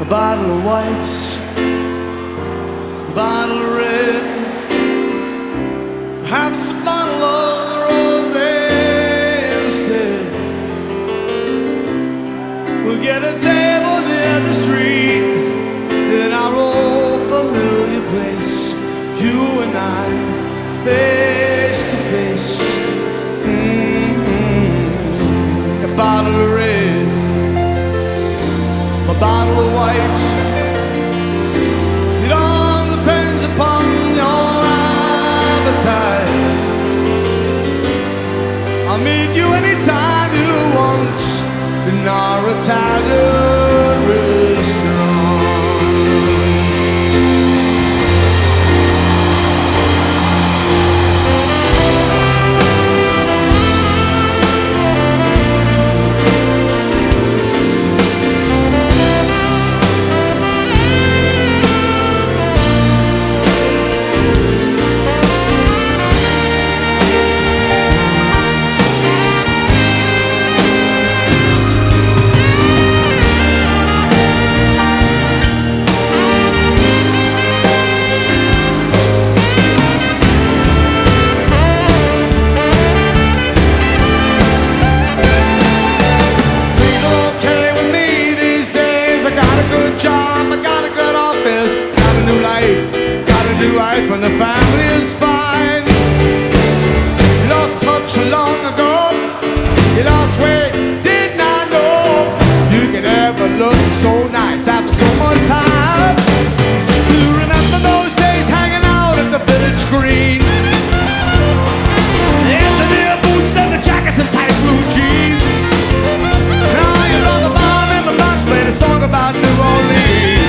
bottle of whites, a bottle of red, perhaps a bottle of rosé instead. We'll get a table near the street in our old familiar place, you and I, face to face. A bottle of red, a bottle of white. It all depends upon your appetite. I'll meet you anytime you want in our Italian restaurant. When the family is fine. You lost touch long ago. You lost weight, did not know you could ever look so nice after so much time. You remember those days hanging out at the village green, the engineer boots and the jackets and tight blue jeans. Now you love the bar and the box played a song about New Orleans.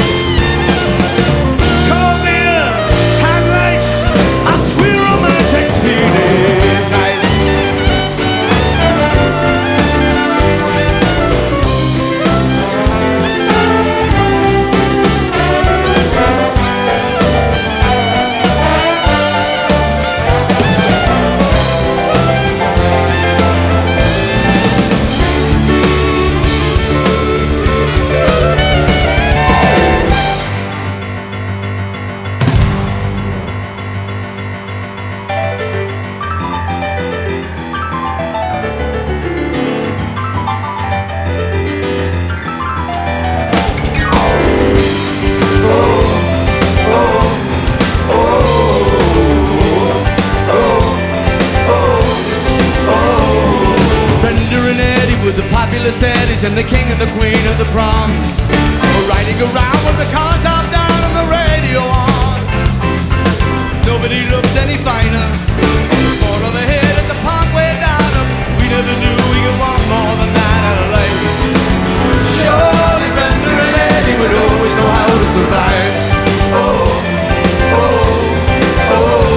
Daddies and the king and the queen of the prom were riding around with the car top down and the radio on. Nobody looked any finer, more of a hit at the Parkway Diner. We never knew we could want more than that out of life. Surely Brenda and Eddie would always know how to survive. Oh, oh, oh,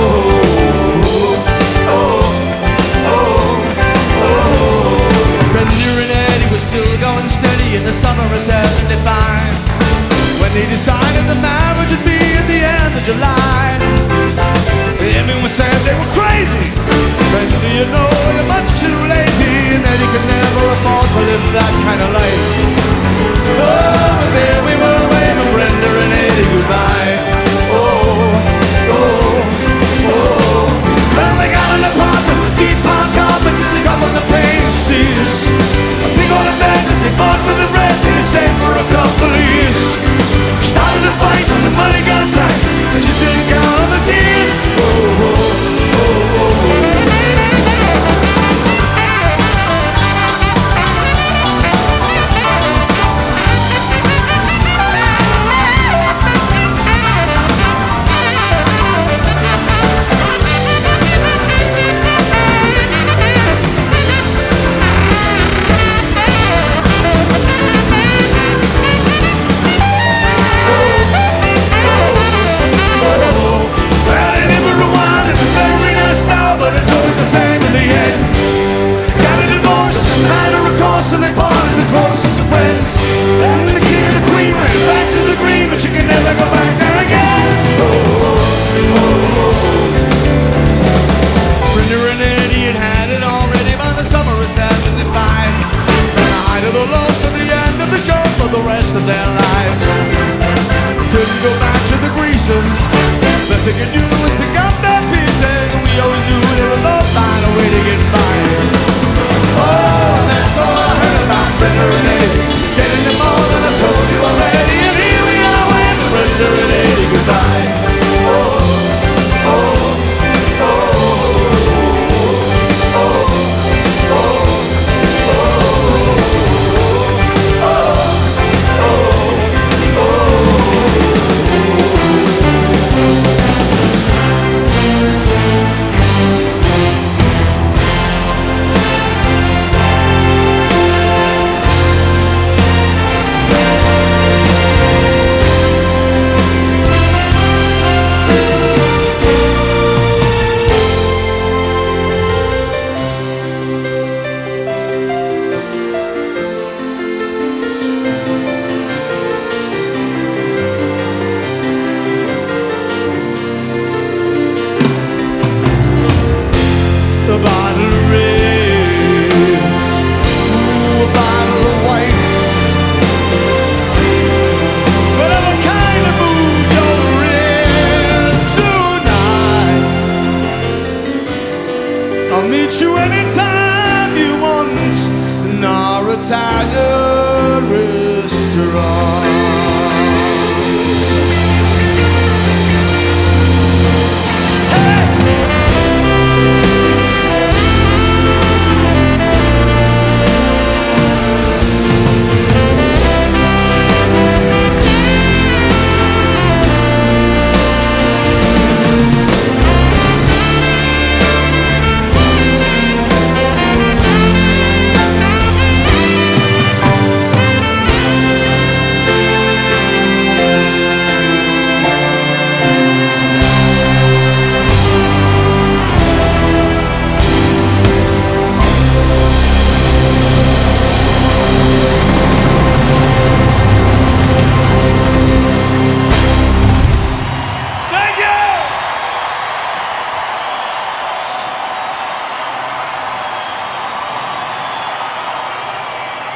oh, oh, oh. Brenda and Eddie were still going steady in the summer of '75 when they decided the marriage would be at the end of July. Everyone said they were crazy. Brenda, you know you're much too lazy, and Eddie could never afford to live that kind of life. Oh, but there we were waving Brenda and Eddie goodbye. Oh, oh, oh. Well, they got an apartment, deep palm carpets, a couple of paint seats, a big old bed that they bought with the rent they saved for a couple of years. Started a fight when the money got tight, and just didn't count on the tears. Oh, oh, oh, oh, oh. go back to the Grecians. Best thing you do is pick up their pieces. And we always knew they would both find a way to get by. Oh, that's all I heard about Brenda and Eddie. Getting them all that I told you already. And here we are waving Brenda and Eddie goodbye. A bottle of reds, ooh, a bottle of whites. Whatever kind of mood you're in tonight, I'll meet you anytime you want in our Italian restaurant.